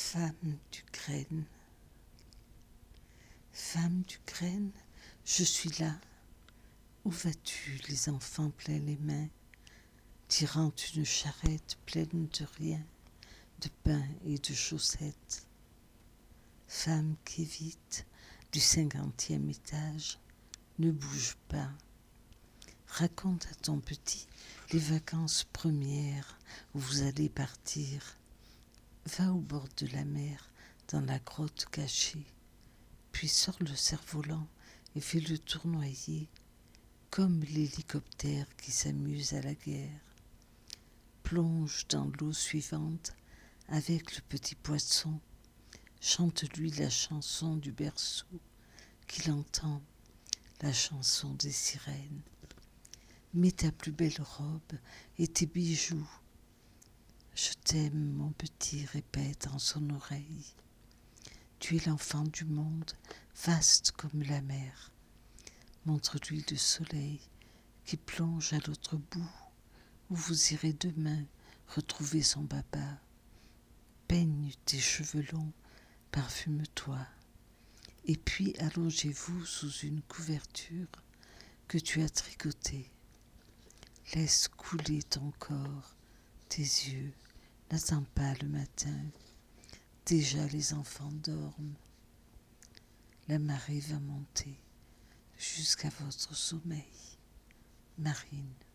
Femme d'Ukraine, femme d'Ukraine, je suis là. Où vas-tu, les enfants pleins les mains, tirant une charrette pleine de rien, de pain et de chaussettes? Femme qui évite du 50e étage, ne bouge pas. Raconte à ton petit les vacances premières où vous allez partir. Va au bord de la mer, dans la grotte cachée, puis sors le cerf-volant et fais le tournoyer, comme l'hélicoptère qui s'amuse à la guerre. Plonge dans l'eau suivante avec le petit poisson, chante-lui la chanson du berceau, qu'il entend, la chanson des sirènes. Mets ta plus belle robe et tes bijoux. Je t'aime, mon petit, répète en son oreille. Tu es l'enfant du monde, vaste comme la mer. Montre-lui le soleil qui plonge à l'autre bout, où vous irez demain retrouver son papa. Peigne tes cheveux longs, parfume-toi, et puis allongez-vous sous une couverture que tu as tricotée. Laisse couler ton corps, tes yeux, n'attends pas le matin. Déjà les enfants dorment. La marée va monter jusqu'à votre sommeil. Marine.